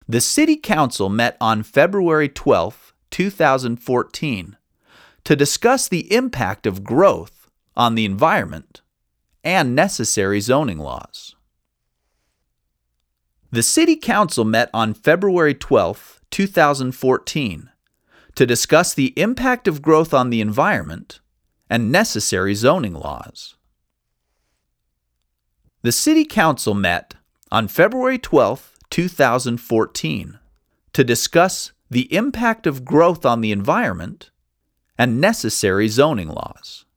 The City Council met on February 12, 2014, to discuss the impact of growth on the environment and necessary zoning laws. The City Council met on February 12, 2014, to discuss the impact of growth on the environment and necessary zoning laws. The City Council met on February 12, 2014, to discuss the impact of growth on the environment and necessary zoning laws.